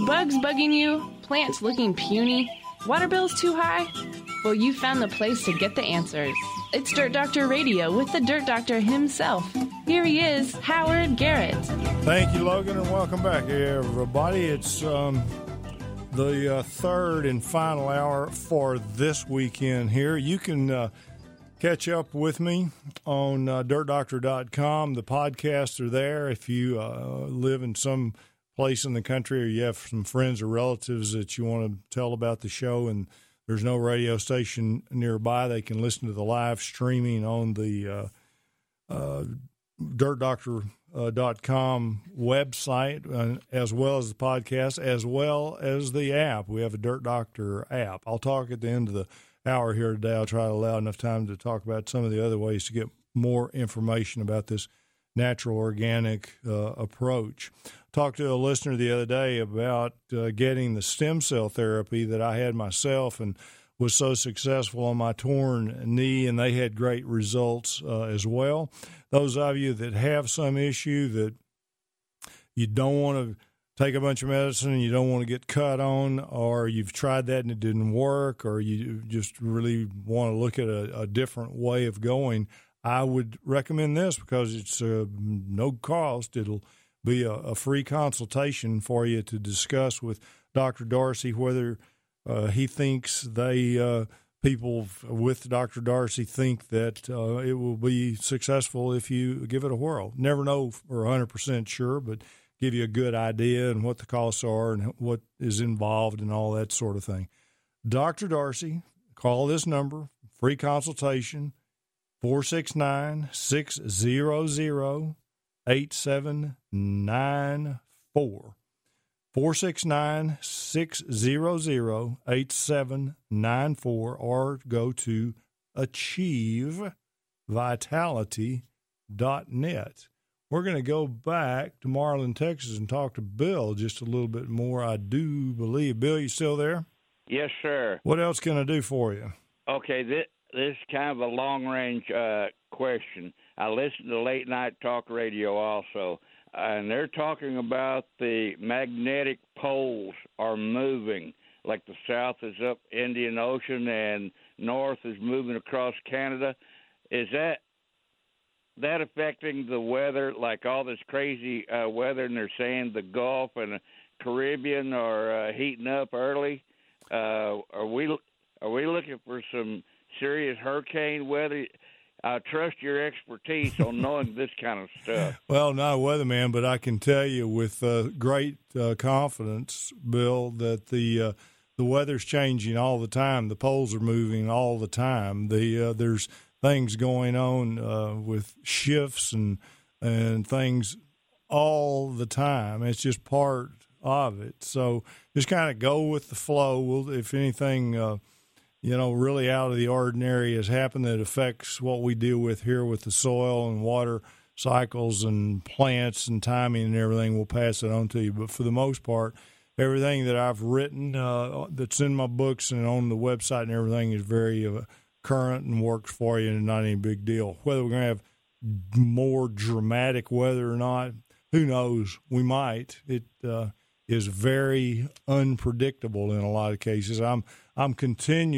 Bugs bugging you? Plants looking puny? Water bills too high? Well, you found the place to get the answers. It's Dirt Doctor Radio with the Dirt Doctor himself. Here he is, Howard Garrett. Thank you, Logan, and welcome back, everybody. It's the third and final hour for this weekend here. You can catch up with me on dirtdoctor.com. The podcasts are there. If you live in some place in the country or you have some friends or relatives that you want to tell about the show and there's no radio station nearby, they can listen to the live streaming on the dirtdoctor.com website, as well as the podcast, as well as the app. We have a Dirt Doctor app. I'll talk at the end of the hour here today. I'll try to allow enough time to talk about some of the other ways to get more information about this natural organic approach. Talked to a listener the other day about getting the stem cell therapy that I had myself and was so successful on my torn knee, and they had great results as well. Those of you that have some issue that you don't want to take a bunch of medicine and you don't want to get cut on, or you've tried that and it didn't work, or you just really want to look at a different way of going, I would recommend this because it's no cost. It'll be a free consultation for you to discuss with Dr. Darcy whether he thinks people with Dr. Darcy think that it will be successful if you give it a whirl. Never know for 100% sure, but give you a good idea and what the costs are and what is involved and all that sort of thing. Dr. Darcy, call this number, free consultation, 469-600-8794. 469-600-8794, or go to achievevitality.net. We're going to go back to Marlin, Texas, and talk to Bill just a little bit more, I do believe. Bill, you still there? Yes, sir. What else can I do for you? Okay, this is kind of a long-range question. I listen to late-night talk radio also, and they're talking about the magnetic poles are moving, like the south is up Indian Ocean and north is moving across Canada. Is that affecting the weather, like all this crazy weather, and they're saying the Gulf and the Caribbean are heating up early? Are we looking for some serious hurricane weather? I trust your expertise on knowing this kind of stuff. Well, not a weatherman, but I can tell you with great confidence, Bill, that the weather's changing all the time. The poles are moving all the time. There's things going on with shifts and things all the time. It's just part of it. So just kind of go with the flow. If anything really out of the ordinary has happened that affects what we deal with here with the soil and water cycles and plants and timing and everything, we'll pass it on to you. But for the most part, everything that I've written that's in my books and on the website and everything is very current and works for you and not any big deal. Whether we're going to have more dramatic weather or not, who knows? We might. It is very unpredictable in a lot of cases. I can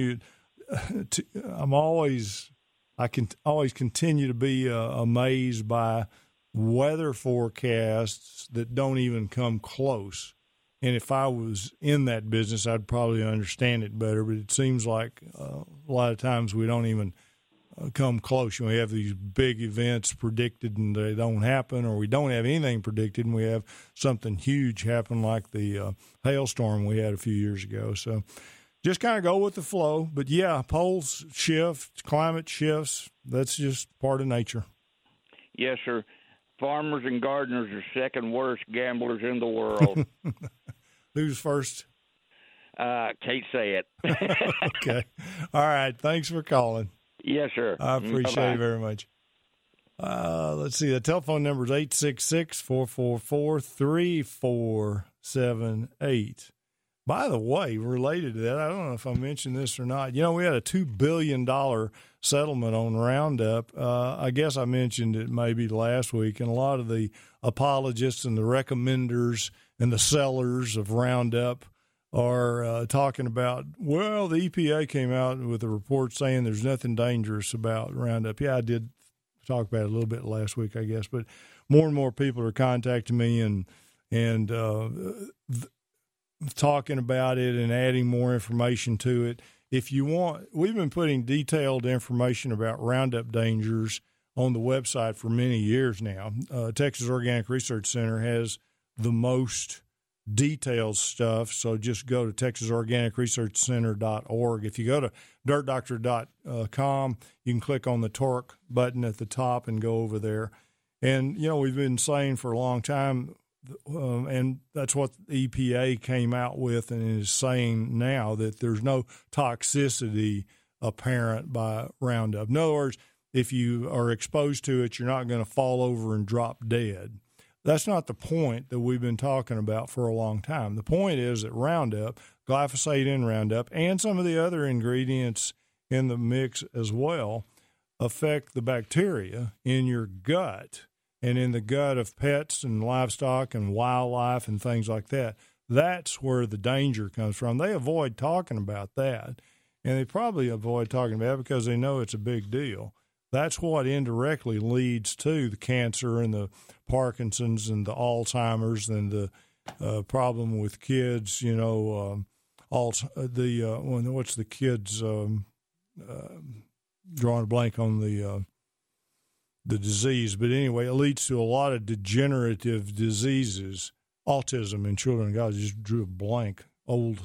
always continue to be amazed by weather forecasts that don't even come close. And if I was in that business, I'd probably understand it better. But it seems like a lot of times we don't even come close. We have these big events predicted and they don't happen, or we don't have anything predicted and we have something huge happen like the hailstorm we had a few years ago. So just kind of go with the flow. But, yeah, poles shift, climate shifts. That's just part of nature. Yes, sir. Farmers and gardeners are second worst gamblers in the world. Who's first? Can't say it. Okay. All right. Thanks for calling. Yes, sir. I appreciate Bye-bye. it very much. Let's see. The telephone number is 866-444-3478. By the way, related to that, I don't know if I mentioned this or not. You know, we had a $2 billion settlement on Roundup. I guess I mentioned it maybe last week, and a lot of the apologists and the recommenders and the sellers of Roundup are talking about, well, the EPA came out with a report saying there's nothing dangerous about Roundup. Yeah, I did talk about it a little bit last week, I guess, but more and more people are contacting me and talking about it and adding more information to it. If you want, we've been putting detailed information about Roundup dangers on the website for many years now. Texas Organic Research Center has the most detailed stuff, so just go to texasorganicresearchcenter.org. If you go to dirtdoctor.com, you can click on the torque button at the top and go over there. And, you know, we've been saying for a long time, and that's what the EPA came out with and is saying now, that there's no toxicity apparent by Roundup. In other words, if you are exposed to it, you're not going to fall over and drop dead. That's not the point that we've been talking about for a long time. The point is that Roundup, glyphosate in Roundup, and some of the other ingredients in the mix as well affect the bacteria in your gut and in the gut of pets and livestock and wildlife and things like that. That's where the danger comes from. They avoid talking about that, and they probably avoid talking about it because they know it's a big deal. That's what indirectly leads to the cancer and the Parkinson's and the Alzheimer's and the problem with kids. You know, what's the kids? Drawing a blank on the disease, but anyway, it leads to a lot of degenerative diseases, autism in children. God, I just drew a blank. Old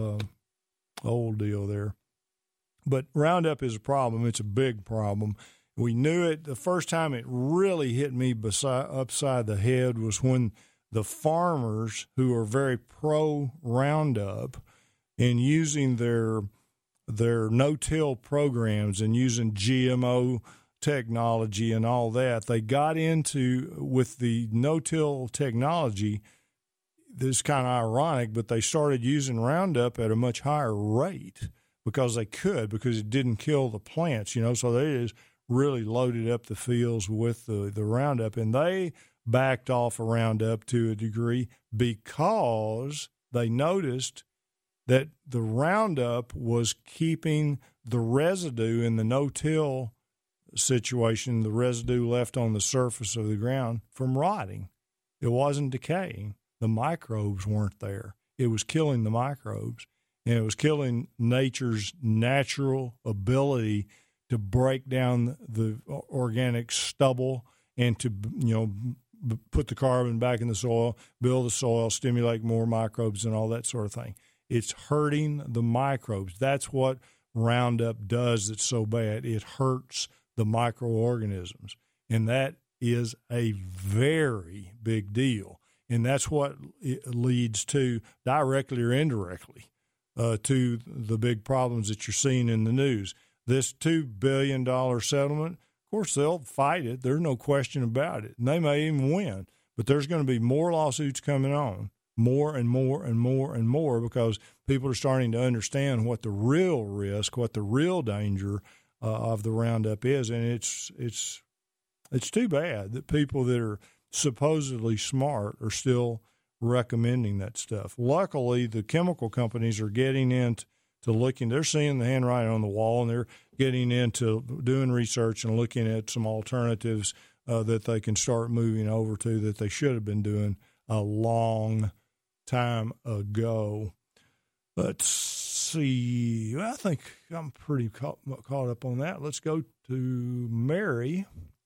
deal there. But Roundup is a problem. It's a big problem. We knew it. The first time it really hit me upside the head was when the farmers who are very pro Roundup and using their no-till programs and using GMO technology and all that, they got into, with the no-till technology, this is kind of ironic, but they started using Roundup at a much higher rate because they could, because it didn't kill the plants, you know, so they just really loaded up the fields with the Roundup, and they backed off of Roundup to a degree because they noticed that the Roundup was keeping the residue in the no-till situation, the residue left on the surface of the ground, from rotting. It wasn't decaying. The microbes weren't there. It was killing the microbes, and it was killing nature's natural ability to break down the organic stubble and to, you know, put the carbon back in the soil, build the soil, stimulate more microbes and all that sort of thing. It's hurting the microbes. That's what Roundup does that's so bad. It hurts the microorganisms, and that is a very big deal. And that's what it leads to, directly or indirectly, to the big problems that you're seeing in the news. This $2 billion settlement, of course, they'll fight it. There's no question about it. And they may even win. But there's going to be more lawsuits coming on, more and more and more and more, because people are starting to understand what the real risk, what the real danger of the Roundup is. And it's too bad that people that are supposedly smart are still recommending that stuff. Luckily, the chemical companies are getting into looking, they're seeing the handwriting on the wall, and they're getting into doing research and looking at some alternatives that they can start moving over to that they should have been doing a long time ago. Let's see. I think I'm pretty caught up on that. Let's go to Mary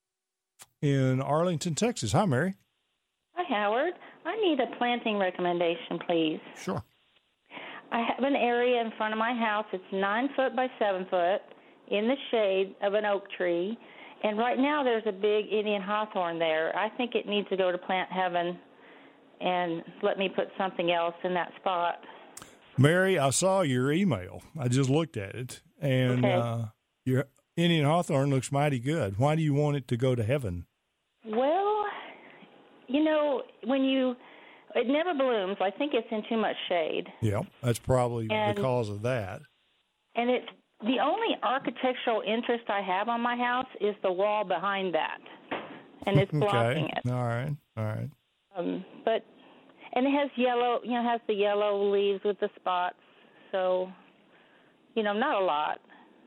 in Arlington, Texas. Hi, Mary. Hi, Howard. I need a planting recommendation, please. Sure. I have an area in front of my house. It's 9 foot by 7 foot in the shade of an oak tree. And right now there's a big Indian hawthorn there. I think it needs to go to plant heaven and let me put something else in that spot. Mary, I saw your email. I just looked at it. And your Indian hawthorn looks mighty good. Why do you want it to go to heaven? Well, you know, when you it never blooms. I think it's in too much shade. Yeah, that's probably because of that. And it's the only architectural interest I have on my house is the wall behind that, and it's blocking it. All right. And it has yellow, has the yellow leaves with the spots. So, not a lot.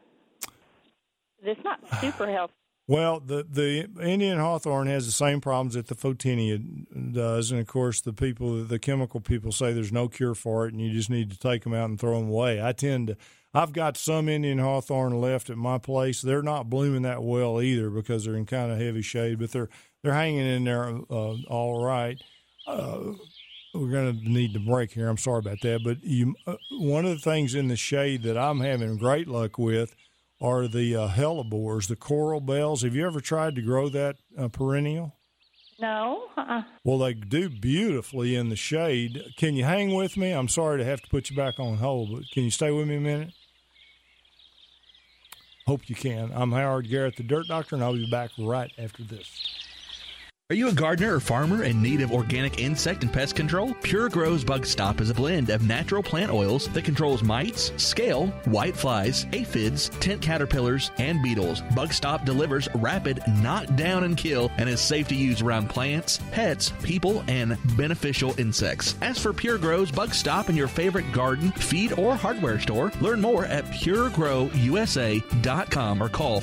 It's not super healthy. Well, the Indian hawthorn has the same problems that the photinia does, and of course the chemical people say there's no cure for it, and you just need to take them out and throw them away. I've got some Indian hawthorn left at my place. They're not blooming that well either because they're in kind of heavy shade, but they're hanging in there all right. We're going to need to break here. I'm sorry about that, but one of the things in the shade that I'm having great luck with are the hellebores, the coral bells. Have you ever tried to grow that perennial? No. Well, they do beautifully in the shade. Can you hang with me? I'm sorry to have to put you back on hold, but can you stay with me a minute? Hope you can. I'm Howard Garrett, the Dirt Doctor, and I'll be back right after this. Are you a gardener or farmer in need of organic insect and pest control? Pure Grow's Bug Stop is a blend of natural plant oils that controls mites, scale, white flies, aphids, tent caterpillars, and beetles. Bug Stop delivers rapid knock down and kill and is safe to use around plants, pets, people, and beneficial insects. Ask for Pure Grow's Bug Stop in your favorite garden, feed, or hardware store. Learn more at puregrowusa.com or call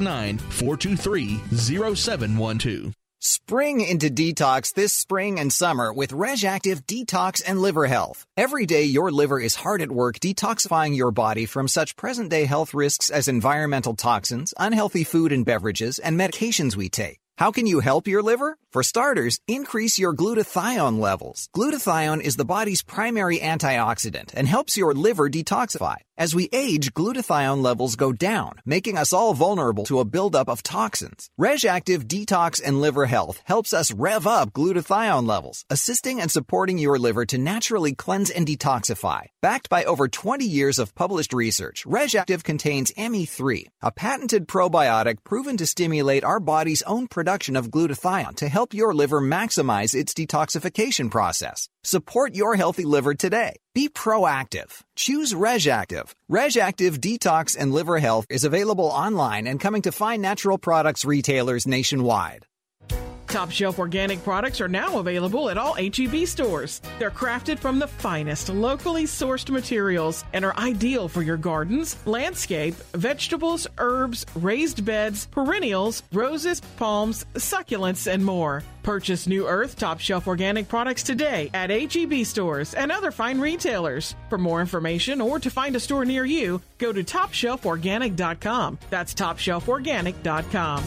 469-423-0712. Spring into detox this spring and summer with RegActive Detox and Liver Health. Every day your liver is hard at work detoxifying your body from such present-day health risks as environmental toxins, unhealthy food and beverages, and medications we take. How can you help your liver? For starters, increase your glutathione levels. Glutathione is the body's primary antioxidant and helps your liver detoxify. As we age, glutathione levels go down, making us all vulnerable to a buildup of toxins. RegActive Detox and Liver Health helps us rev up glutathione levels, assisting and supporting your liver to naturally cleanse and detoxify. Backed by over 20 years of published research, RegActive contains ME3, a patented probiotic proven to stimulate our body's own production of glutathione to help your liver maximize its detoxification process. Support your healthy liver today. Be proactive. Choose RegActive. RegActive Detox and Liver Health is available online and coming to fine natural products retailers nationwide. Top Shelf Organic products are now available at all H-E-B stores. They're crafted from the finest, locally sourced materials and are ideal for your gardens, landscape, vegetables, herbs, raised beds, perennials, roses, palms, succulents, and more. Purchase New Earth Top Shelf Organic products today at H-E-B stores and other fine retailers. For more information or to find a store near you, go to TopShelfOrganic.com. That's TopShelfOrganic.com.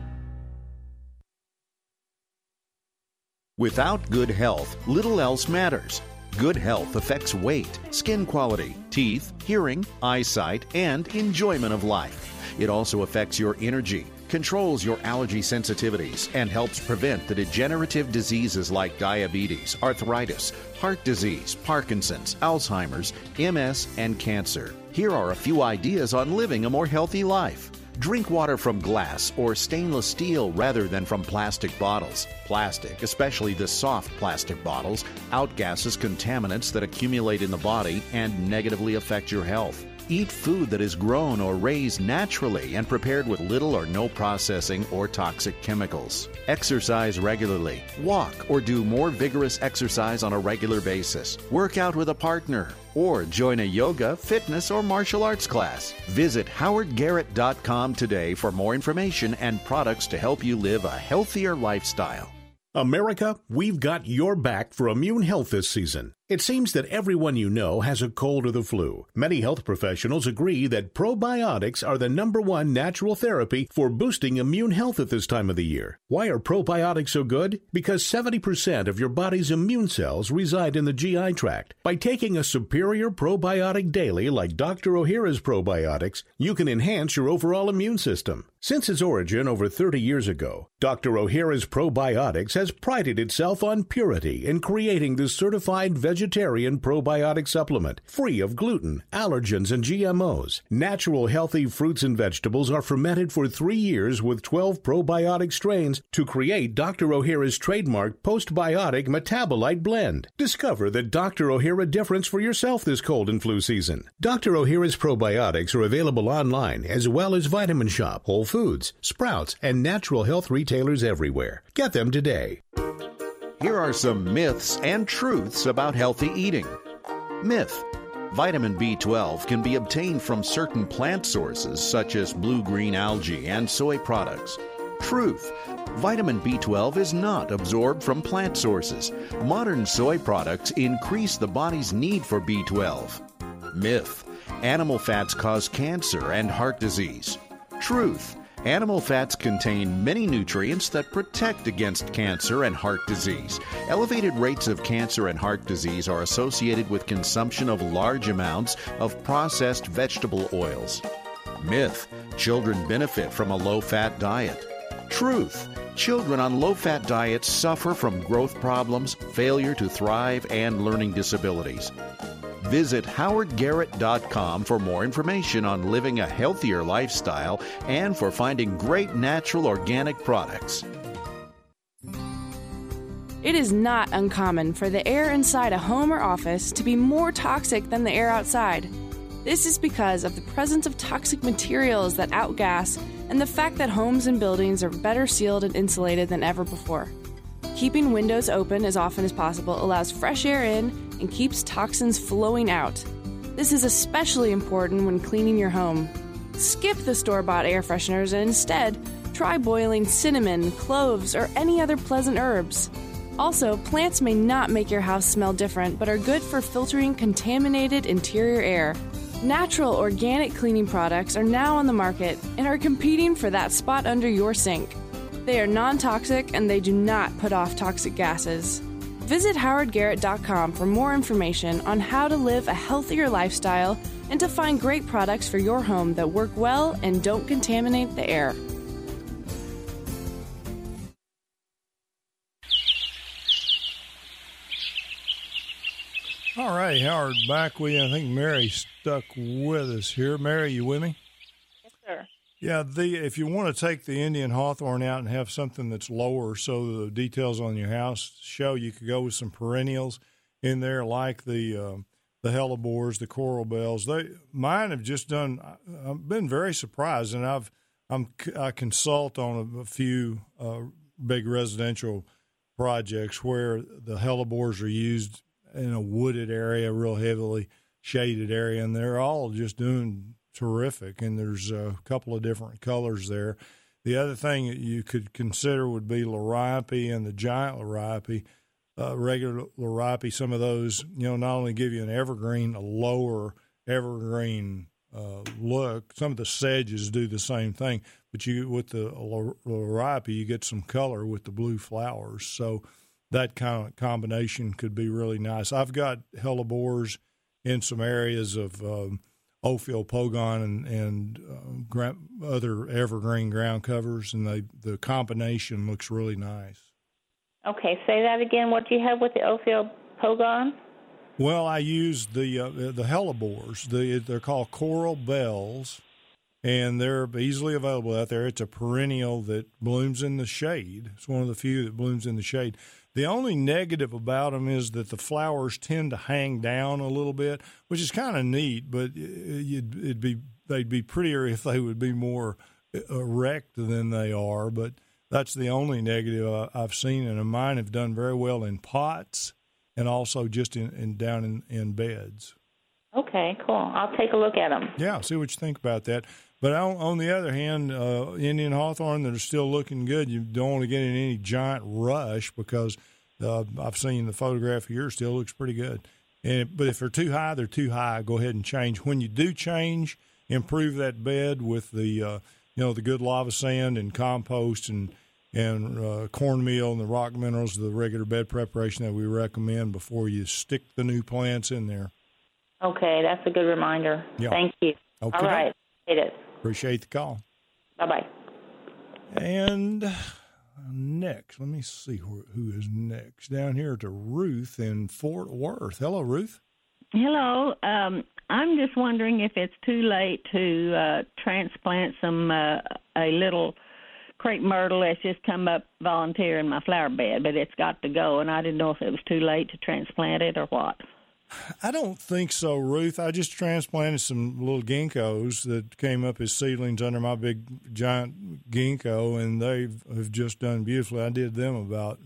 Without good health, little else matters. Good health affects weight, skin quality, teeth, hearing, eyesight, and enjoyment of life. It also affects your energy, controls your allergy sensitivities, and helps prevent the degenerative diseases like diabetes, arthritis, heart disease, Parkinson's, Alzheimer's, MS, and cancer. Here are a few ideas on living a more healthy life. Drink water from glass or stainless steel rather than from plastic bottles. Plastic, especially the soft plastic bottles, outgasses contaminants that accumulate in the body and negatively affect your health. Eat food that is grown or raised naturally and prepared with little or no processing or toxic chemicals. Exercise regularly. Walk or do more vigorous exercise on a regular basis. Work out with a partner or join a yoga, fitness, or martial arts class. Visit howardgarrett.com today for more information and products to help you live a healthier lifestyle. America, we've got your back for immune health this season. It seems that everyone you know has a cold or the flu. Many health professionals agree that probiotics are the #1 natural therapy for boosting immune health at this time of the year. Why are probiotics so good? Because 70% of your body's immune cells reside in the GI tract. By taking a superior probiotic daily like Dr. Ohhira's probiotics, you can enhance your overall immune system. Since its origin over 30 years ago, Dr. Ohhira's probiotics has prided itself on purity in creating the certified vegetable vegetarian probiotic supplement, free of gluten, allergens, and GMOs. Natural healthy fruits and vegetables are fermented for 3 years with 12 probiotic strains to create Dr. O'Hara's trademark postbiotic metabolite blend. Discover the Dr. O'Hara difference for yourself this cold and flu season. Dr. O'Hara's probiotics are available online as well as Vitamin Shop, Whole Foods, Sprouts, and natural health retailers everywhere. Get them today. Here are some myths and truths about healthy eating. Myth: vitamin B12 can be obtained from certain plant sources such as blue-green algae and soy products. Truth: vitamin B12 is not absorbed from plant sources. Modern soy products increase the body's need for B12. Myth: animal fats cause cancer and heart disease. Truth: animal fats contain many nutrients that protect against cancer and heart disease. Elevated rates of cancer and heart disease are associated with consumption of large amounts of processed vegetable oils. Myth: children benefit from a low-fat diet. Truth: children on low-fat diets suffer from growth problems, failure to thrive, and learning disabilities. Visit howardgarrett.com for more information on living a healthier lifestyle and for finding great natural organic products. It is not uncommon for the air inside a home or office to be more toxic than the air outside. This is because of the presence of toxic materials that outgas and the fact that homes and buildings are better sealed and insulated than ever before. Keeping windows open as often as possible allows fresh air in and keeps toxins flowing out. This is especially important when cleaning your home. Skip the store-bought air fresheners and instead try boiling cinnamon, cloves, or any other pleasant herbs. Also, plants may not make your house smell different, but are good for filtering contaminated interior air. Natural organic cleaning products are now on the market and are competing for that spot under your sink. They are non-toxic and they do not put off toxic gases. Visit howardgarrett.com for more information on how to live a healthier lifestyle and to find great products for your home that work well and don't contaminate the air. All right, Howard, back with you. I think Mary's stuck with us here. Mary, you with me? Yes, sir. Yeah, if you want to take the Indian hawthorn out and have something that's lower so the details on your house show, you could go with some perennials in there like the hellebores, the coral bells. Mine have just done. I've been very surprised, and I consult on a few big residential projects where the hellebores are used in a wooded area, real heavily shaded area, and they're all just doing terrific, and there's a couple of different colors there. The other thing that you could consider would be liriope and the giant liriope, regular liriope. Some of those, not only give you a lower evergreen look. Some of the sedges do the same thing, but with the liriope, you get some color with the blue flowers. So that kind of combination could be really nice. I've got hellebores in some areas of Ophiopogon and other evergreen ground covers, and the combination looks really nice. Okay, say that again. What do you have with the Ophiopogon? Well, I use the hellebores. They're called coral bells, and they're easily available out there. It's a perennial that blooms in the shade. It's one of the few that blooms in the shade. The only negative about them is that the flowers tend to hang down a little bit, which is kind of neat, but they'd be prettier if they would be more erect than they are. But that's the only negative I've seen, and mine have done very well in pots and also just down in beds. Okay, cool. I'll take a look at them. Yeah, see what you think about that. But on the other hand, Indian hawthorn that are still looking good, you don't want to get in any giant rush because I've seen the photograph of yours still looks pretty good. But if they're too high, they're too high. Go ahead and change. When you do change, improve that bed with the the good lava sand and compost and cornmeal and the rock minerals, the regular bed preparation that we recommend before you stick the new plants in there. Okay, that's a good reminder. Yeah. Thank you. Okay. All right. It is. Appreciate the call. Bye-bye. And next. Let me see who is next. Down here to Ruth in Fort Worth. Hello, Ruth. Hello. I'm just wondering if it's too late to transplant a little crepe myrtle that's just come up volunteer in my flower bed, but it's got to go, and I didn't know if it was too late to transplant it or what. I don't think so, Ruth. I just transplanted some little ginkgos that came up as seedlings under my big, giant ginkgo, and they have just done beautifully. I did them about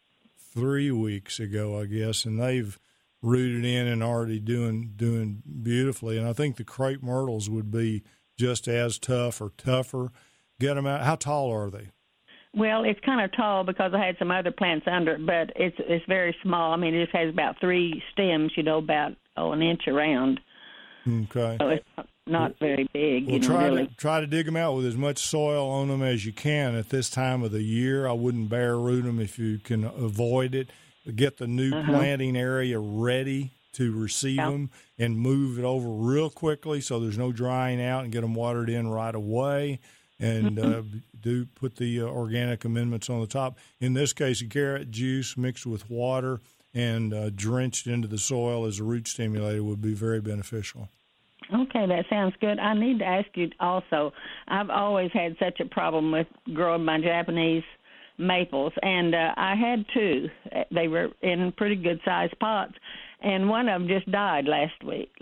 3 weeks ago, I guess, and they've rooted in and already doing beautifully. And I think the crepe myrtles would be just as tough or tougher. Get them out. How tall are they? Well, it's kind of tall because I had some other plants under it, but it's very small. I mean, it just has about 3 stems, about an inch around. Okay. So it's not very big. Well, try to dig them out with as much soil on them as you can at this time of the year. I wouldn't bare root them if you can avoid it. Get the new planting area ready to receive them and move it over real quickly so there's no drying out, and get them watered in right away. And do put the organic amendments on the top. In this case, carrot juice mixed with water and drenched into the soil as a root stimulator would be very beneficial. Okay, that sounds good. I need to ask you also, I've always had such a problem with growing my Japanese maples, and I had 2. They were in pretty good-sized pots, and one of them just died last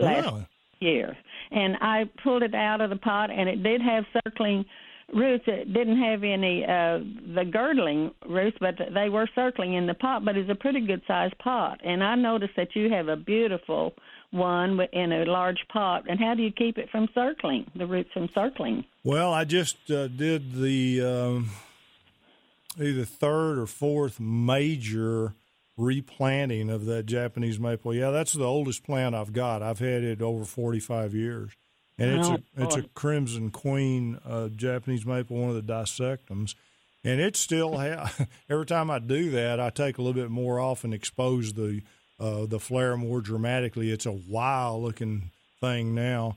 year. And I pulled it out of the pot, and it did have circling roots. It didn't have any the girdling roots, but they were circling in the pot, but it's a pretty good-sized pot. And I noticed that you have a beautiful one in a large pot. And how do you keep it from circling, the roots from circling? Well, I just did the either 3rd or 4th major replanting of that Japanese maple. Yeah, that's the oldest plant I've got. I've had it over 45 years. And it's a Crimson Queen Japanese maple, one of the dissectums. And it still every time I do that, I take a little bit more off and expose the flare more dramatically. It's a wild-looking thing now.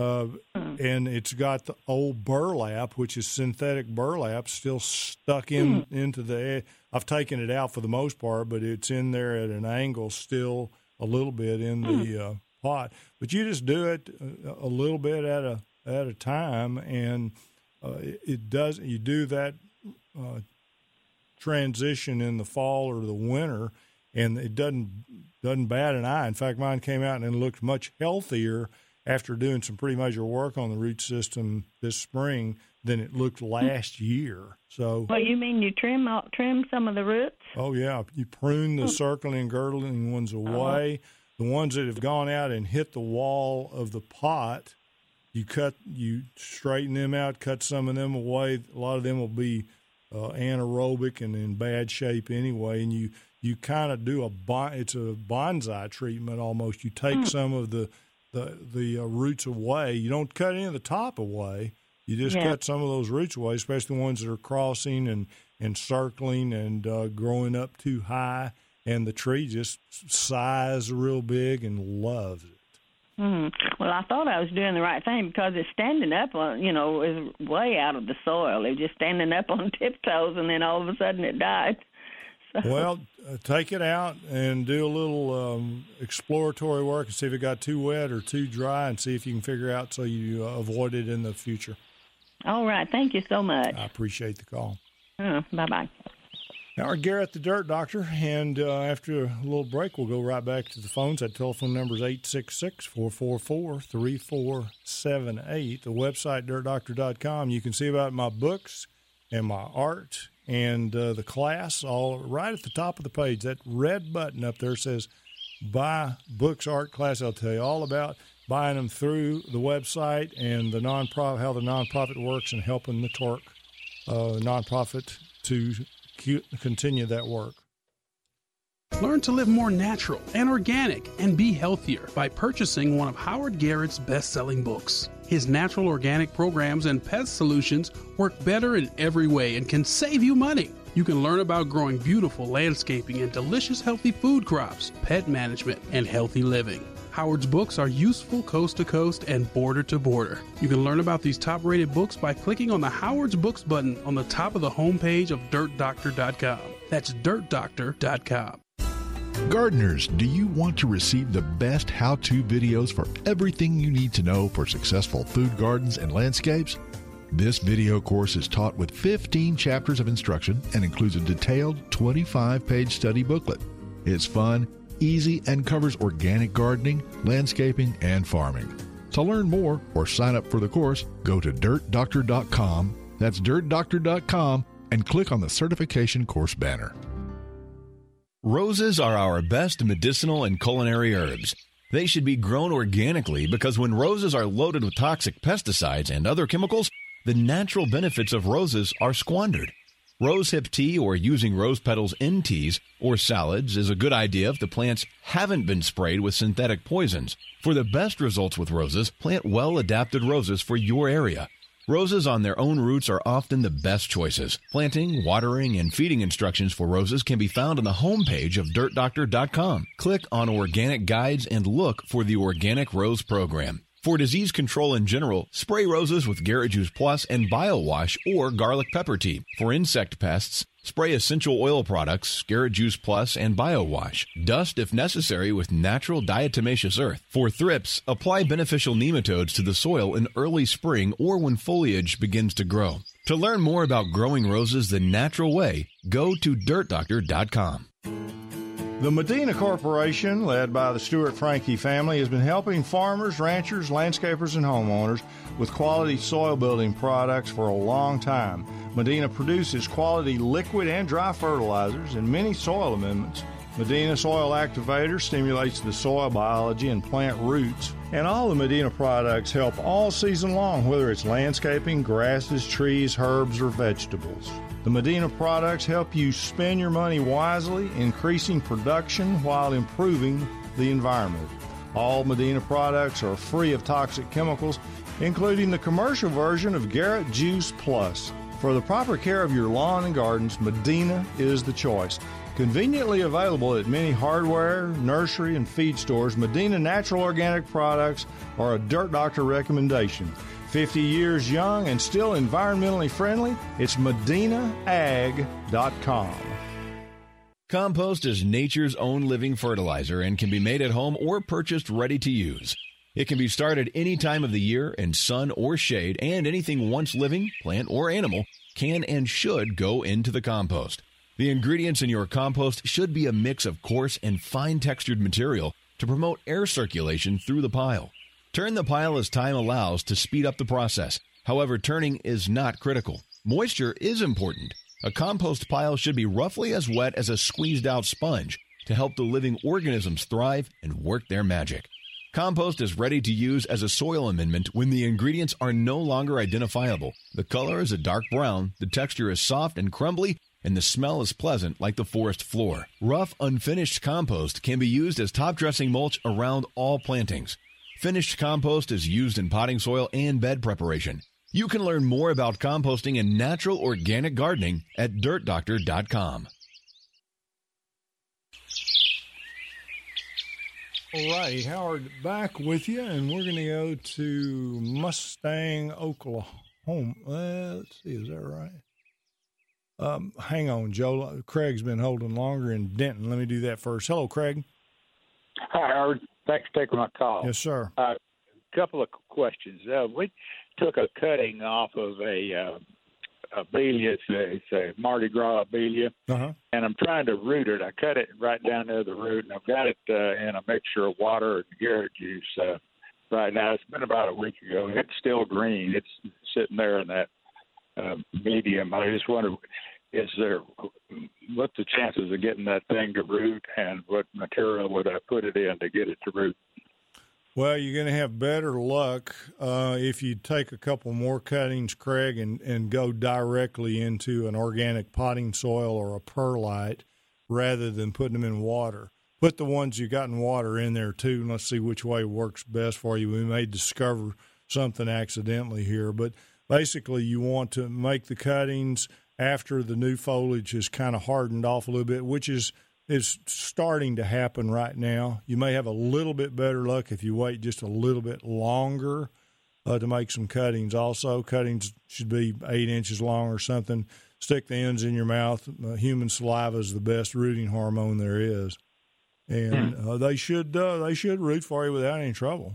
And it's got the old burlap, which is synthetic burlap, still stuck into the – I've taken it out for the most part, but it's in there at an angle still a little bit in the pot. But you just do it a little bit at a time, and you do that transition in the fall or the winter, and it doesn't bat an eye. In fact, mine came out and looked much healthier after doing some pretty major work on the root system this spring than it looked last year. So, well, you mean you trim some of the roots? Oh yeah, you prune the circling and girdling ones away. The ones that have gone out and hit the wall of the pot, you straighten them out, cut some of them away. A lot of them will be anaerobic and in bad shape anyway, and you kind of do it's a bonsai treatment almost. You take some of the roots away. You don't cut any of the top away. You just cut some of those roots away, especially the ones that are crossing and circling and growing up too high, and the tree just sighs real big and loves it. Well, I thought I was doing the right thing because it's standing up on, is way out of the soil. It was just standing up on tiptoes, and then all of a sudden it died. So. Well, take it out and do a little exploratory work and see if it got too wet or too dry, and see if you can figure out so you avoid it in the future. All right. Thank you so much. I appreciate the call. Bye-bye. Howard Garrett, the Dirt Doctor, and after a little break, we'll go right back to the phones. That telephone number is 866-444-3478. The website, dirtdoctor.com. You can see about my books and my art and the class all right at the top of the page. That red button up there says Buy Books, Art, Class. I'll tell you all about buying them through the website and the nonprofit, how the nonprofit works, and helping the Torque nonprofit to continue that work. Learn to live more natural and organic and be healthier by purchasing one of Howard Garrett's best-selling books. His natural organic programs and pest solutions work better in every way and can save you money. You can learn about growing beautiful landscaping and delicious healthy food crops, pet management, and healthy living. Howard's books are useful coast to coast and border to border. You can learn about these top-rated books by clicking on the Howard's Books button on the top of the homepage of DirtDoctor.com. That's DirtDoctor.com. Gardeners, do you want to receive the best how-to videos for everything you need to know for successful food gardens and landscapes? This video course is taught with 15 chapters of instruction and includes a detailed 25-page study booklet. It's fun, easy, and covers organic gardening, landscaping, and farming. To learn more or sign up for the course, go to DirtDoctor.com, that's DirtDoctor.com, and click on the certification course banner. Roses are our best medicinal and culinary herbs. They should be grown organically because when roses are loaded with toxic pesticides and other chemicals, the natural benefits of roses are squandered. Rosehip tea or using rose petals in teas or salads is a good idea if the plants haven't been sprayed with synthetic poisons. For the best results with roses, plant well-adapted roses for your area. Roses on their own roots are often the best choices. Planting, watering, and feeding instructions for roses can be found on the homepage of DirtDoctor.com. Click on Organic Guides and look for the Organic Rose Program. For disease control in general, spray roses with Garrett Juice Plus and BioWash or garlic pepper tea. For insect pests, spray essential oil products, Garrett Juice Plus, and BioWash. Dust if necessary with natural diatomaceous earth. For thrips, apply beneficial nematodes to the soil in early spring or when foliage begins to grow. To learn more about growing roses the natural way, go to DirtDoctor.com. The Medina Corporation, led by the Stewart Franke family, has been helping farmers, ranchers, landscapers, and homeowners with quality soil building products for a long time. Medina produces quality liquid and dry fertilizers and many soil amendments. Medina Soil Activator stimulates the soil biology and plant roots. And all the Medina products help all season long, whether it's landscaping, grasses, trees, herbs, or vegetables. The Medina products help you spend your money wisely, increasing production while improving the environment. All Medina products are free of toxic chemicals, including the commercial version of Garrett Juice Plus. For the proper care of your lawn and gardens, Medina is the choice. Conveniently available at many hardware, nursery, and feed stores, Medina Natural Organic products are a Dirt Doctor recommendation. 50 years young and still environmentally friendly, it's MedinaAg.com. Compost is nature's own living fertilizer and can be made at home or purchased ready to use. It can be started any time of the year in sun or shade, and anything once living, plant or animal, can and should go into the compost. The ingredients in your compost should be a mix of coarse and fine-textured material to promote air circulation through the pile. Turn the pile as time allows to speed up the process. However, turning is not critical. Moisture is important. A compost pile should be roughly as wet as a squeezed-out sponge to help the living organisms thrive and work their magic. Compost is ready to use as a soil amendment when the ingredients are no longer identifiable. The color is a dark brown, the texture is soft and crumbly, and the smell is pleasant like the forest floor. Rough, unfinished compost can be used as top-dressing mulch around all plantings. Finished compost is used in potting soil and bed preparation. You can learn more about composting and natural organic gardening at DirtDoctor.com. All right, Howard, back with you, and we're going to go to Mustang, Oklahoma. Let's see, is that right? Hang on, Joe. Craig's been holding longer in Denton. Let me do that first. Hello, Craig. Hi, Howard. Thanks for taking my call. Yes, sir. A couple of questions. We took a cutting off of a Abelia. It's a Mardi Gras Abelia, and I'm trying to root it. I cut it right down near the root, and I've got it in a mixture of water and Garrett juice right now. It's been about a week ago. It's still green. It's sitting there in that medium. I just wonder, what's the chances of getting that thing to root, and what material would I put it in to get it to root? Well, you're going to have better luck if you take a couple more cuttings, Craig, and go directly into an organic potting soil or a perlite rather than putting them in water. Put the ones you got in water in there, too, and let's see which way works best for you. We may discover something accidentally here, but basically you want to make the cuttings after the new foliage has kind of hardened off a little bit, which is is starting to happen right now. You may have a little bit better luck if you wait just a little bit longer to make some cuttings. Also, cuttings should be 8 inches long or something. Stick the ends in your mouth. Human saliva is the best rooting hormone there is, and they should root for you without any trouble.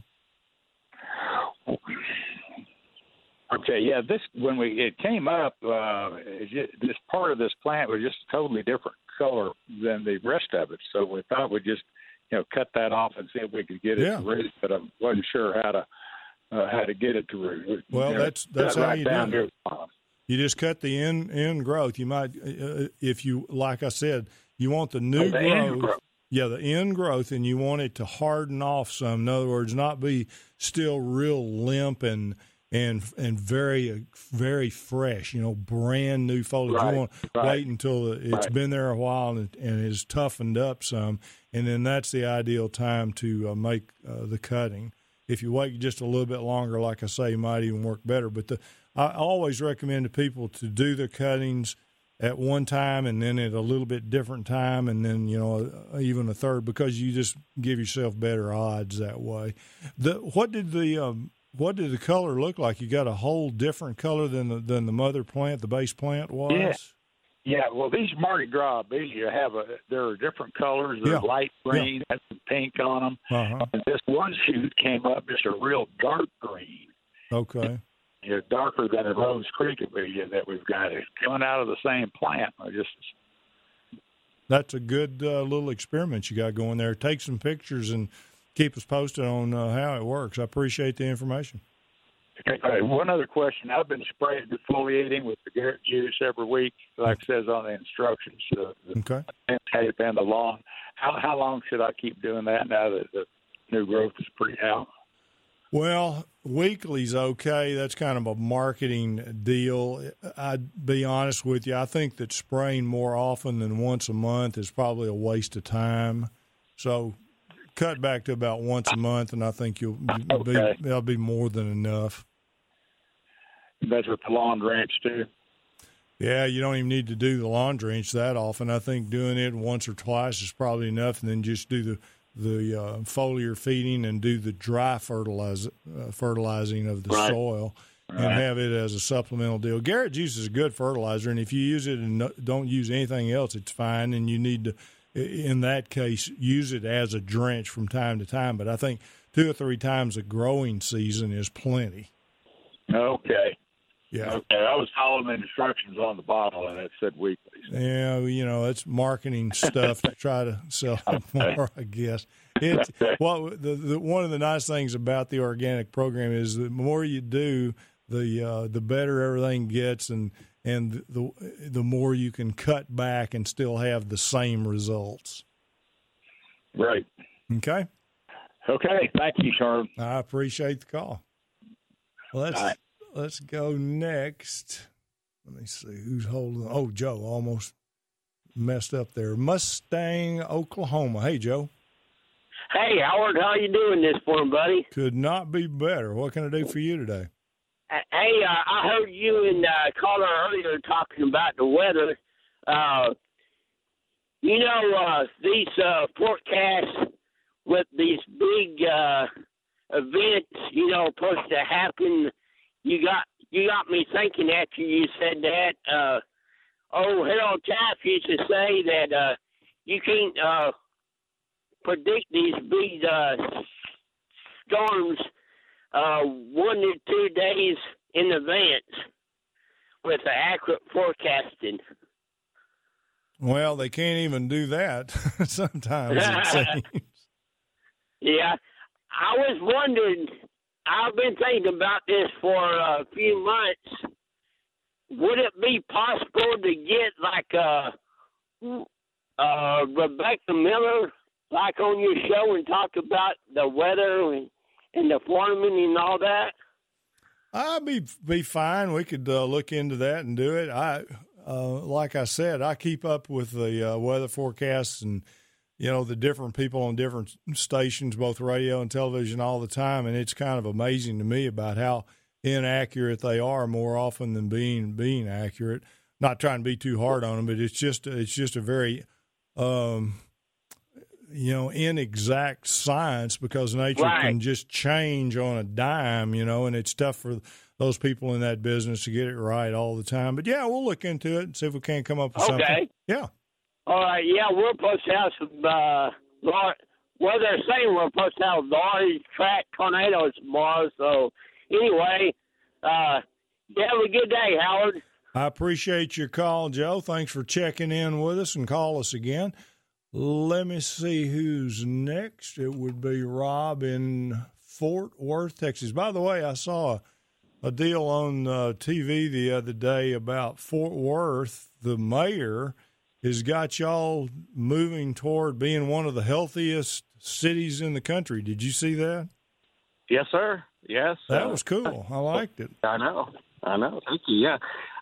Okay, yeah. When it came up, this part of this plant was just a totally different color than the rest of it. So we thought we'd just cut that off and see if we could get it to root, but I wasn't sure how to get it to root. Well, that's how you do it. You just cut the end growth. You might, if you, like I said, you want the new growth. Yeah, the end growth, and you want it to harden off some. In other words, not be still real limp and very, very fresh, brand new foliage. You want to wait until it's been there a while and it's toughened up some, and then that's the ideal time to make the cutting. If you wait just a little bit longer, like I say, you might even work better. But I always recommend to people to do their cuttings at one time and then at a little bit different time and then, even a third, because you just give yourself better odds that way. What did the color look like? You got a whole different color than the mother plant, the base plant was? Yeah. Well, these Mardi Gras abelia there are different colors. They're light green, has some pink on them. Uh-huh. And this one shoot came up just a real dark green. Okay. Darker than a Rose Creek abelia that we've got. It's coming out of the same plant. That's a good little experiment you got going there. Take some pictures and keep us posted on how it works. I appreciate the information. Okay, one other question. I've been spraying defoliating with the Garrett juice every week, like it says on the instructions. Okay. Tape and the lawn. How long should I keep doing that now that the new growth is pretty out? Well, weekly's okay. That's kind of a marketing deal. I'd be honest with you. I think that spraying more often than once a month is probably a waste of time. So cut back to about once a month, and I think that'll be more than enough. That's with the lawn drench too. Yeah, you don't even need to do the lawn drench that often. I think doing it once or twice is probably enough, and then just do the foliar feeding and do the dry fertilizing of the soil and have it as a supplemental deal. Garrett juice is a good fertilizer, and if you use it and don't use anything else, it's fine, and you need to, in that case, use it as a drench from time to time. But I think 2 or 3 times a growing season is plenty. Okay. Yeah. Okay, I was following the instructions on the bottle, and it said weekly. Yeah, it's marketing stuff to try to sell it more, I guess. One of the nice things about the organic program is the more you do, the better everything gets, and the more you can cut back and still have the same results. Right. Okay. Okay. Thank you, Sherm. I appreciate the call. Let's go next. Let me see who's holding. Oh, Joe almost messed up there. Mustang, Oklahoma. Hey, Joe. Hey, Howard. How you doing this morning, buddy? Could not be better. What can I do for you today? Hey, I heard you and caller earlier talking about the weather. These forecasts with these big events, supposed to happen. You got me thinking after you said that. Harold Taft used to say that you can't predict these big storms 1 to 2 days in advance with the accurate forecasting. Well, they can't even do that sometimes, it seems. Yeah. I was wondering, I've been thinking about this for a few months. Would it be possible to get like Rebecca Miller, like on your show, and talk about the weather and the farming and all that? I'd be fine. We could look into that and do it. Like I said, I keep up with the weather forecasts and the different people on different stations, both radio and television, all the time, and it's kind of amazing to me about how inaccurate they are more often than being accurate. Not trying to be too hard on them, but it's just a very inexact science because nature can just change on a dime, and it's tough for those people in that business to get it right all the time. But, yeah, we'll look into it and see if we can't come up with something. Okay. Yeah. All right, yeah, we're supposed to have some, they're saying we're supposed to have large track tornadoes tomorrow. So, anyway, have a good day, Howard. I appreciate your call, Joe. Thanks for checking in with us, and call us again. Let me see who's next. It would be Rob in Fort Worth, Texas. By the way, I saw a deal on TV the other day about Fort Worth. The mayor has got y'all moving toward being one of the healthiest cities in the country. Did you see that? Yes, sir. Yes. That was cool. I liked it. I know. Thank you. Yeah.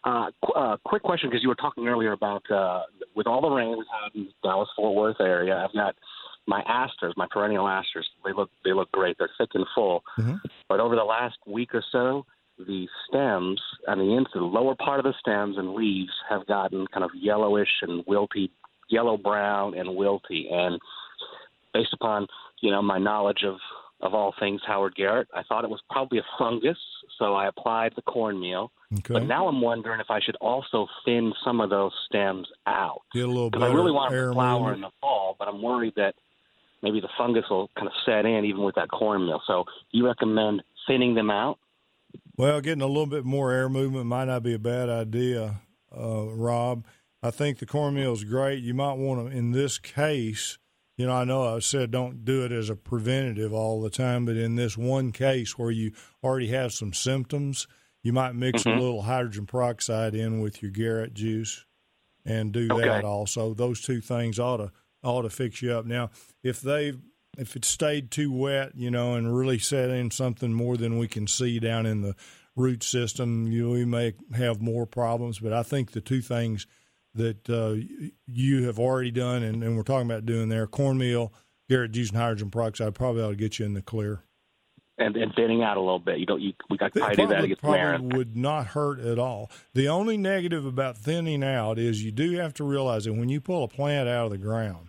Quick question, because you were talking earlier about with all the rain we've had in the Dallas-Fort Worth area, I've got my asters, my perennial asters. They look great. They're thick and full. Mm-hmm. But over the last week or so, the stems and the lower part of the stems and leaves have gotten kind of yellowish and wilty, yellow-brown and wilty. And based upon, my knowledge of all things Howard Garrett, I thought it was probably a fungus, so I applied the cornmeal. Okay. But now I'm wondering if I should also thin some of those stems out. Get a little better. I really want them to flower in the fall, but I'm worried that maybe the fungus will kind of set in even with that cornmeal. So you recommend thinning them out? Well, getting a little bit more air movement might not be a bad idea, Rob. I think the cornmeal is great. You might want to, in this case, I know I said don't do it as a preventative all the time, but in this one case where you already have some symptoms, you might mix a little hydrogen peroxide in with your Garrett juice and do that also. Those two things ought to fix you up. Now, if it stayed too wet, and really set in something more than we can see down in the root system, we may have more problems. But I think the two things that you have already done and we're talking about doing there, cornmeal, Garrett juice, and hydrogen peroxide, probably ought to get you in the clear. And thinning out a little bit. We got to do that against probably would not hurt at all. The only negative about thinning out is you do have to realize that when you pull a plant out of the ground,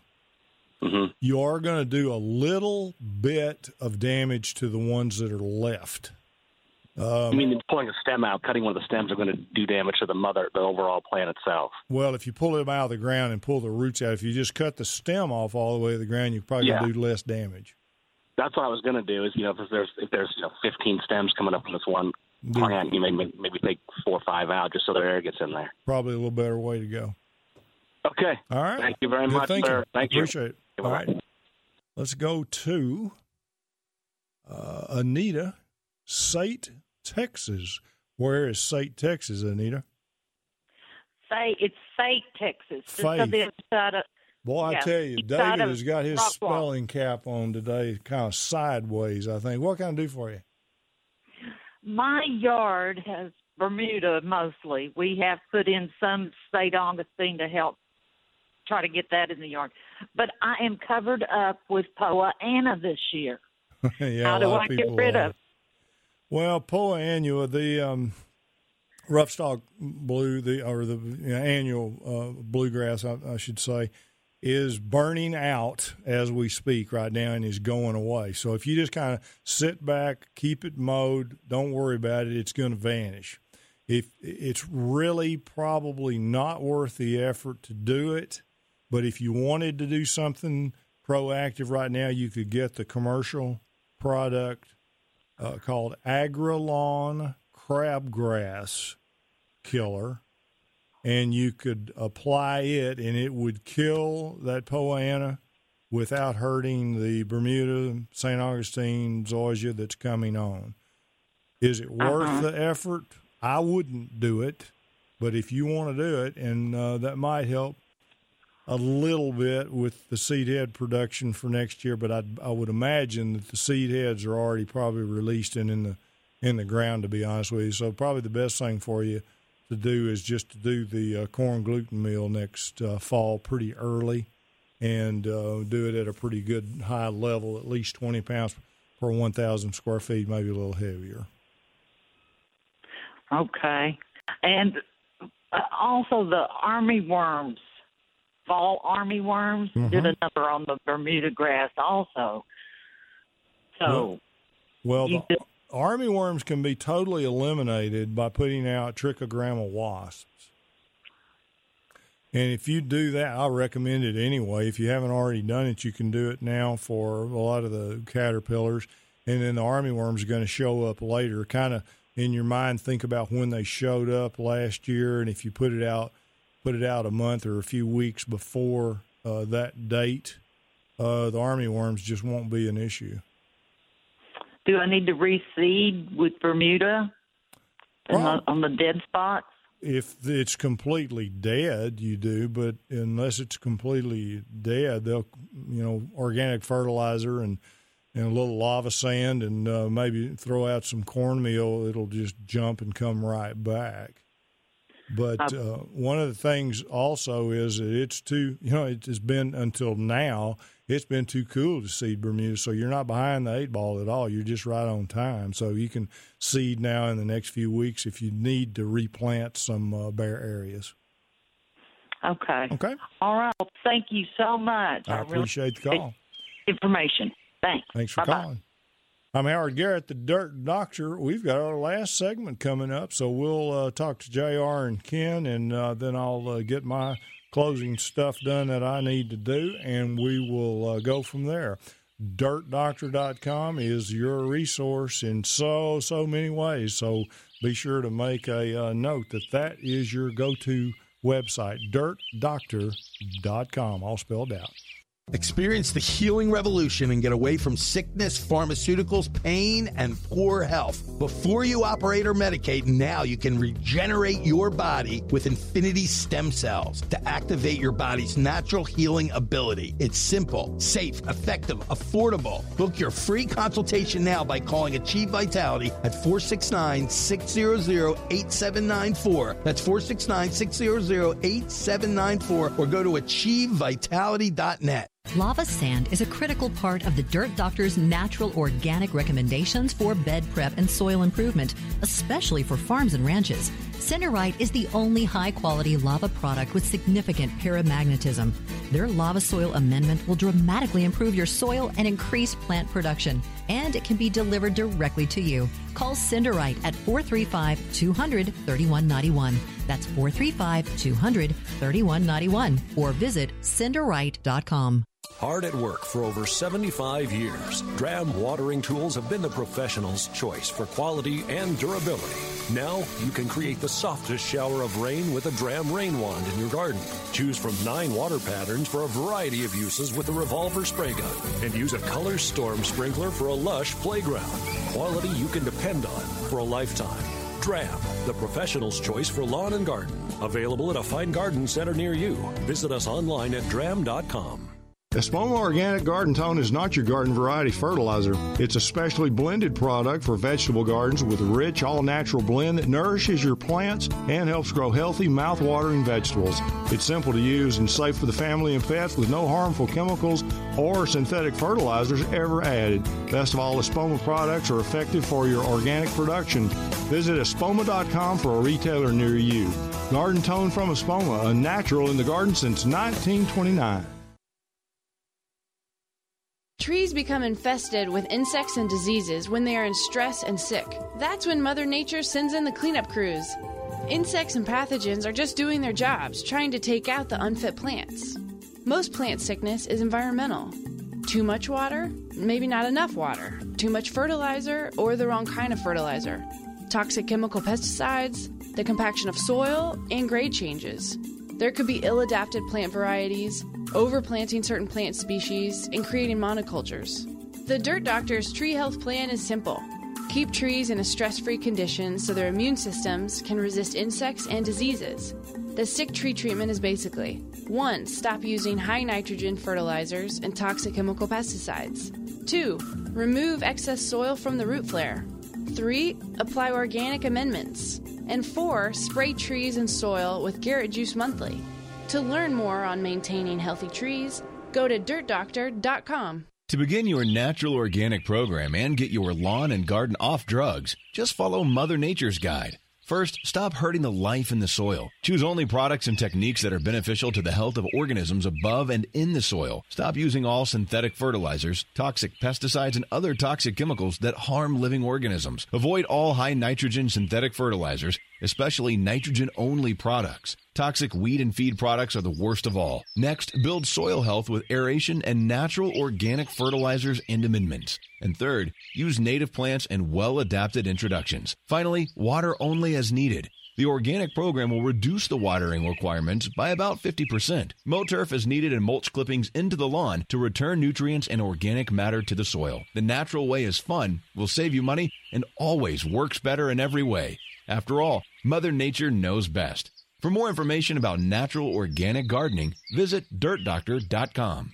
you are going to do a little bit of damage to the ones that are left. I mean, pulling a stem out, cutting one of the stems are going to do damage to the overall plant itself. Well, if you pull it out of the ground and pull the roots out, if you just cut the stem off all the way to the ground, you're probably going to do less damage. That's what I was going to do. Is if there's 15 stems coming up from this one plant, you maybe take 4 or 5 out just so the air gets in there. Probably a little better way to go. Okay. All right. Thank you very much, sir. Thank you. Appreciate it. All right. Let's go to Anita, Sate, Texas. Where is Sate, Texas, Anita? It's Sate, Texas. Faith. Boy, I tell you, David has got his spelling cap on today, kind of sideways, I think. What can I do for you? My yard has Bermuda mostly. We have put in some St. Augustine to help try to get that in the yard. But I am covered up with Poa Annua this year. How do I get rid of it? Well, Poa Annua, the rough stalk blue, the annual bluegrass, I should say, is burning out as we speak right now and is going away. So if you just kind of sit back, keep it mowed, don't worry about it, it's going to vanish. If it's really probably not worth the effort to do it, but if you wanted to do something proactive right now, you could get the commercial product called Agralawn Crabgrass Killer, and you could apply it, and it would kill that Poa Annua without hurting the Bermuda, St. Augustine, zoysia that's coming on. Is it worth the effort? I wouldn't do it, but if you want to do it, and that might help a little bit with the seed head production for next year, but I would imagine that the seed heads are already probably released and in the ground, to be honest with you. So probably the best thing for you to do is just to do the corn gluten meal next fall pretty early and do it at a pretty good high level, at least 20 pounds per 1,000 square feet, maybe a little heavier. Okay. And also the army worms. fall armyworms. Did a number on the Bermuda grass also. So, well the armyworms can be totally eliminated by putting out trichogramma wasps. And if you do that, I recommend it anyway. If you haven't already done it, you can do it now for a lot of the caterpillars. And then the armyworms are going to show up later. Kind of in your mind, think about when they showed up last year. And if you put it out a month or a few weeks before that date, the armyworms just won't be an issue. Do I need to reseed with Bermuda on the dead spots? If it's completely dead, you do, but unless it's completely dead, they'll, organic fertilizer and a little lava sand and maybe throw out some cornmeal. It'll just jump and come right back. But one of the things also is that it's too, it has been until now, it's been too cool to seed Bermuda. So you're not behind the 8 ball at all. You're just right on time. So you can seed now in the next few weeks if you need to replant some bare areas. Okay. All right. Well, thank you so much. I appreciate the call. Information. Thanks. Thanks for calling. I'm Howard Garrett, the Dirt Doctor. We've got our last segment coming up, so we'll talk to JR and Ken, and then I'll get my closing stuff done that I need to do, and we will go from there. DirtDoctor.com is your resource in so many ways, so be sure to make a note that is your go-to website, DirtDoctor.com, all spelled out. Experience the healing revolution and get away from sickness, pharmaceuticals, pain, and poor health. Before you operate or medicate, now you can regenerate your body with Infinity Stem Cells to activate your body's natural healing ability. It's simple, safe, effective, affordable. Book your free consultation now by calling Achieve Vitality at 469-600-8794. That's 469-600-8794, or go to achievevitality.net. Lava sand is a critical part of the Dirt Doctor's natural organic recommendations for bed prep and soil improvement, especially for farms and ranches. Cinderite is the only high-quality lava product with significant paramagnetism. Their lava soil amendment will dramatically improve your soil and increase plant production, and it can be delivered directly to you. Call Cinderite at 435-200-3191. That's 435-200-3191, or visit Cinderite.com. Hard at work for over 75 years, Dram watering tools have been the professional's choice for quality and durability. Now you can create the softest shower of rain with a Dram rain wand in your garden. Choose from 9 water patterns for a variety of uses with a revolver spray gun, and use a color storm sprinkler for a lush playground. Quality you can depend on for a lifetime. Dram, the professional's choice for lawn and garden. Available at a fine garden center near you. Visit us online at dram.com. Espoma Organic Garden Tone is not your garden variety fertilizer. It's a specially blended product for vegetable gardens with a rich, all-natural blend that nourishes your plants and helps grow healthy, mouth-watering vegetables. It's simple to use and safe for the family and pets with no harmful chemicals or synthetic fertilizers ever added. Best of all, Espoma products are effective for your organic production. Visit espoma.com for a retailer near you. Garden Tone from Espoma, a natural in the garden since 1929. Trees become infested with insects and diseases when they are in stress and sick. That's when Mother Nature sends in the cleanup crews. Insects and pathogens are just doing their jobs, trying to take out the unfit plants. Most plant sickness is environmental. Too much water, maybe not enough water. Too much fertilizer or the wrong kind of fertilizer. Toxic chemical pesticides, the compaction of soil, and grade changes. There could be ill-adapted plant varieties, overplanting certain plant species, and creating monocultures. The Dirt Doctor's tree health plan is simple. Keep trees in a stress-free condition so their immune systems can resist insects and diseases. The sick tree treatment is basically 1. Stop using high nitrogen fertilizers and toxic chemical pesticides. 2. Remove excess soil from the root flare. 3. Apply organic amendments. And 4. Spray trees and soil with Garrett Juice Monthly. To learn more on maintaining healthy trees, go to DirtDoctor.com. To begin your natural organic program and get your lawn and garden off drugs, just follow Mother Nature's guide. First, stop hurting the life in the soil. Choose only products and techniques that are beneficial to the health of organisms above and in the soil. Stop using all synthetic fertilizers, toxic pesticides, and other toxic chemicals that harm living organisms. Avoid all high nitrogen synthetic fertilizers, especially nitrogen-only products. Toxic weed and feed products are the worst of all. Next, build soil health with aeration and natural organic fertilizers and amendments. And third, use native plants and well-adapted introductions. Finally, water only as needed. The organic program will reduce the watering requirements by about 50%. Moturf is needed in mulch clippings into the lawn to return nutrients and organic matter to the soil. The natural way is fun, will save you money, and always works better in every way. After all, Mother Nature knows best. For more information about natural organic gardening, visit dirtdoctor.com.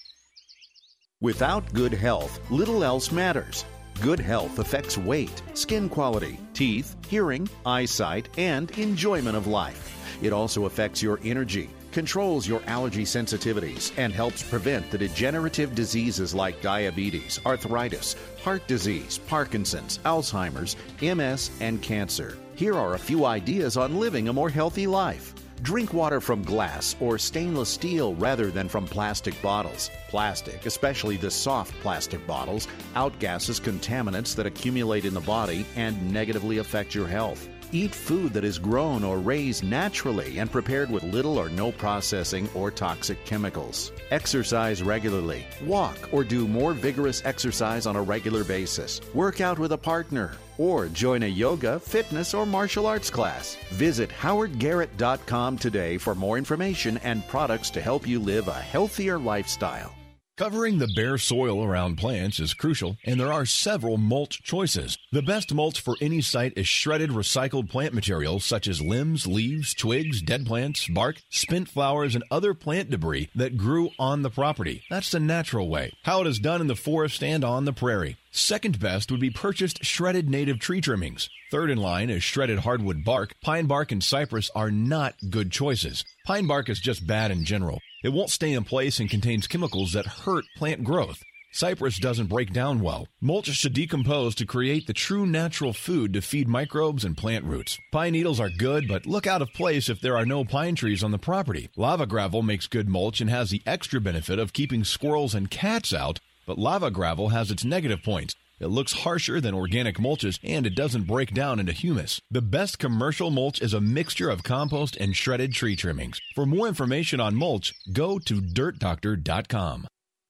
Without good health, little else matters. Good health affects weight, skin quality, teeth, hearing, eyesight, and enjoyment of life. It also affects your energy, controls your allergy sensitivities, and helps prevent the degenerative diseases like diabetes, arthritis, heart disease, Parkinson's, Alzheimer's, MS, and cancer. Here are a few ideas on living a more healthy life. Drink water from glass or stainless steel rather than from plastic bottles. Plastic, especially the soft plastic bottles, outgasses contaminants that accumulate in the body and negatively affect your health. Eat food that is grown or raised naturally and prepared with little or no processing or toxic chemicals. Exercise regularly. Walk or do more vigorous exercise on a regular basis. Work out with a partner or join a yoga, fitness, or martial arts class. Visit howardgarrett.com today for more information and products to help you live a healthier lifestyle. Covering the bare soil around plants is crucial, and there are several mulch choices. The best mulch for any site is shredded recycled plant material such as limbs, leaves, twigs, dead plants, bark, spent flowers, and other plant debris that grew on the property. That's the natural way, how it is done in the forest and on the prairie. Second best would be purchased shredded native tree trimmings. Third in line is shredded hardwood bark. Pine bark and cypress are not good choices. Pine bark is just bad in general. It won't stay in place and contains chemicals that hurt plant growth. Cypress doesn't break down well. Mulch should decompose to create the true natural food to feed microbes and plant roots. Pine needles are good, but look out of place if there are no pine trees on the property. Lava gravel makes good mulch and has the extra benefit of keeping squirrels and cats out, but lava gravel has its negative points. It looks harsher than organic mulches, and it doesn't break down into humus. The best commercial mulch is a mixture of compost and shredded tree trimmings. For more information on mulch, go to dirtdoctor.com.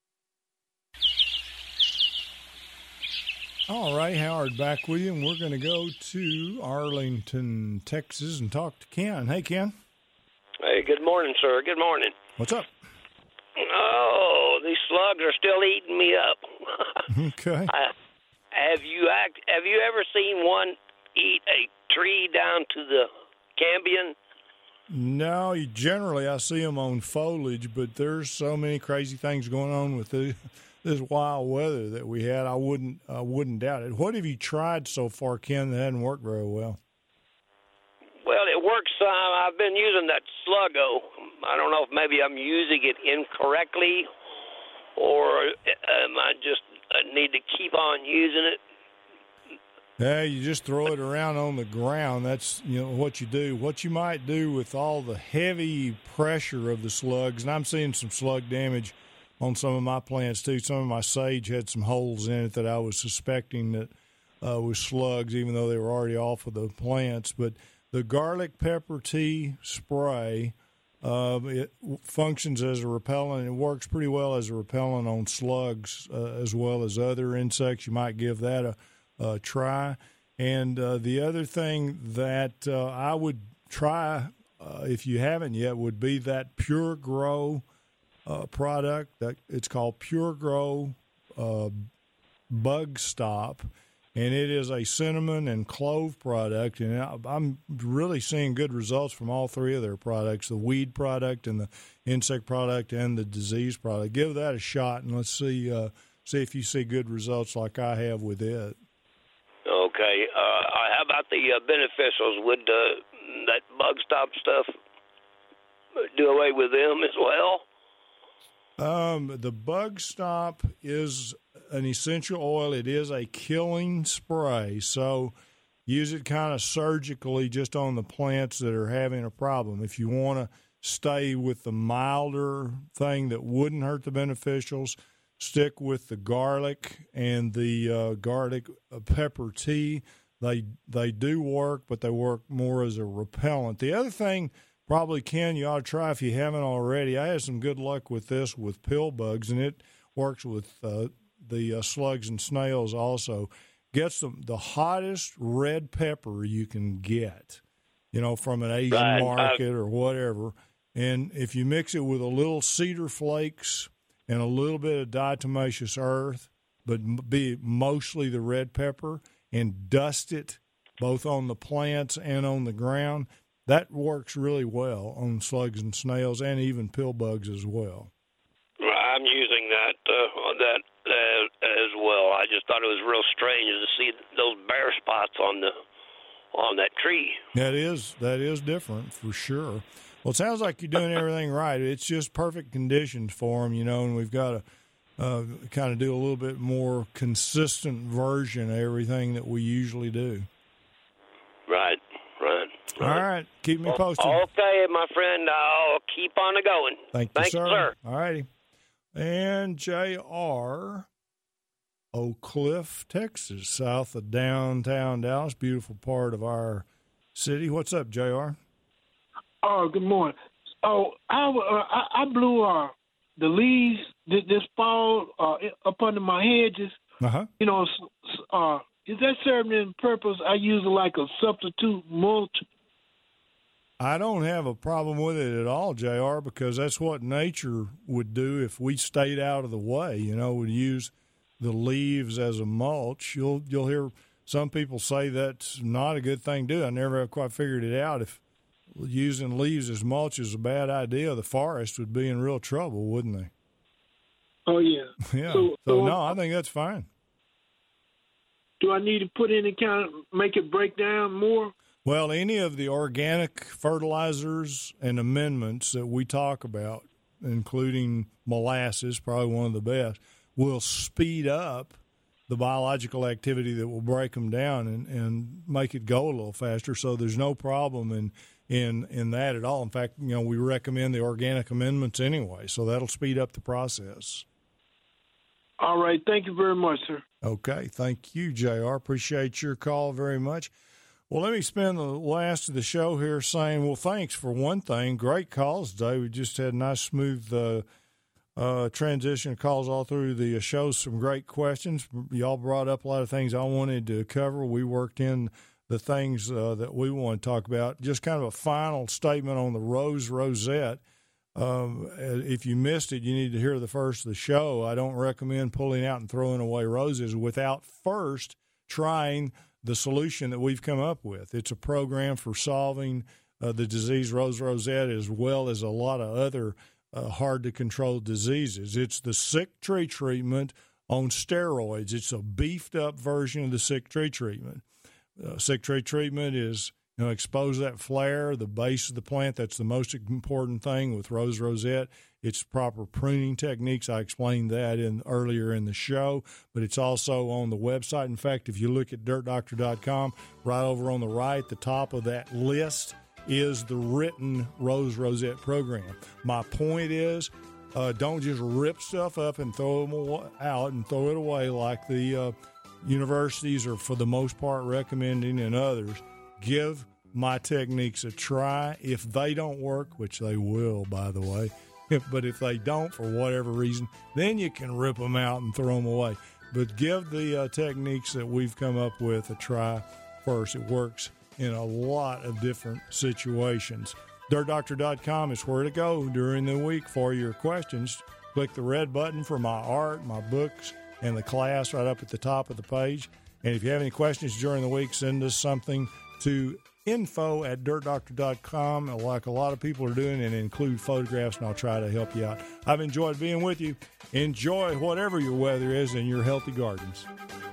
All right, Howard, back with you, and we're going to go to Arlington, Texas, and talk to Ken. Hey, Ken. Hey, good morning, sir. Good morning. What's up? Oh, these slugs are still eating me up. Okay. Have you ever seen one eat a tree down to the cambium? No, generally I see them on foliage, but there's so many crazy things going on with this wild weather that we had. I wouldn't doubt it. What have you tried so far, Ken, that hasn't worked very well? Well, it works. I've been using that Sluggo. I don't know if maybe I'm using it incorrectly, or I just need to keep on using it. Yeah, you just throw it around on the ground. That's what you do. What you might do with all the heavy pressure of the slugs, and I'm seeing some slug damage on some of my plants too. Some of my sage had some holes in it that I was suspecting that was slugs, even though they were already off of the plants. But the garlic pepper tea spray, it functions as a repellent. It works pretty well as a repellent on slugs as well as other insects. You might give that a try. And the other thing that I would try, if you haven't yet, would be that Pure Grow product. That it's called Pure Grow Bug Stop. And it is a cinnamon and clove product, and I'm really seeing good results from all three of their products, the weed product and the insect product and the disease product. Give that a shot, and let's see if you see good results like I have with it. Okay. How about the beneficials? Would that bug stop stuff do away with them as well? The Bug Stop is an essential oil. It is a killing spray. So, use it kind of surgically just on the plants that are having a problem. If you want to stay with the milder thing that wouldn't hurt the beneficials, stick with the garlic and the garlic pepper tea. They do work, but they work more as a repellent. The other thing, probably, Ken, you ought to try if you haven't already. I had some good luck with this with pill bugs, and it works with the slugs and snails also. Gets the hottest red pepper you can get, from an Asian market or whatever. And if you mix it with a little cedar flakes and a little bit of diatomaceous earth, but be mostly the red pepper, and dust it both on the plants and on the ground, that works really well on slugs and snails and even pill bugs as well. I'm using that as well. I just thought it was real strange to see those bare spots on that tree. That is different for sure. Well, it sounds like you're doing everything right. It's just perfect conditions for them, and we've got to kind of do a little bit more consistent version of everything that we usually do. Right. All right. Keep me posted. Okay, my friend. I'll keep on going. Thank you, sir. All righty. And J.R., Oak Cliff, Texas, south of downtown Dallas, beautiful part of our city. What's up, J.R.? Oh, good morning. Oh, I blew the leaves this fall up under my hedges. Uh-huh. Is that serving any purpose? I use it like a substitute mulch. I don't have a problem with it at all, JR, because that's what nature would do if we stayed out of the way. Would use the leaves as a mulch. You'll hear some people say that's not a good thing to do. I never have quite figured it out. If using leaves as mulch is a bad idea, the forest would be in real trouble, wouldn't they? Oh, yeah. Yeah. So no, I think that's fine. Do I need to put any kind of, make it break down more? Well, any of the organic fertilizers and amendments that we talk about, including molasses, probably one of the best, will speed up the biological activity that will break them down and make it go a little faster. So there's no problem in that at all. In fact, we recommend the organic amendments anyway, so that'll speed up the process. All right. Thank you very much, sir. Okay. Thank you, JR. Appreciate your call very much. Well, let me spend the last of the show here saying, well, thanks for one thing. Great calls today. We just had a nice, smooth transition of calls all through the show. Some great questions. Y'all brought up a lot of things I wanted to cover. We worked in the things that we want to talk about. Just kind of a final statement on the rose rosette. If you missed it, you need to hear the first of the show. I don't recommend pulling out and throwing away roses without first trying the solution that we've come up with. It's a program for solving the disease rose rosette as well as a lot of other hard-to-control diseases. It's the sick tree treatment on steroids. It's a beefed-up version of the sick tree treatment. Sick tree treatment is expose that flare, the base of the plant. That's the most important thing with rose rosette. It's proper pruning techniques. I explained that earlier in the show, but it's also on the website. In fact, if you look at dirtdoctor.com, right over on the right, the top of that list is the written rose rosette program. My point is, don't just rip stuff up and throw them out and throw it away like the universities are, for the most part, recommending and others. Give my techniques a try. If they don't work, which they will, by the way, but if they don't for whatever reason, then you can rip them out and throw them away. But give the techniques that we've come up with a try first. It works in a lot of different situations. DirtDoctor.com is where to go during the week for your questions. Click the red button for my art, my books, and the class right up at the top of the page. And if you have any questions during the week, send us something to info@dirtdoctor.com, like a lot of people are doing, and include photographs, and I'll try to help you out. I've enjoyed being with you. Enjoy whatever your weather is in your healthy gardens.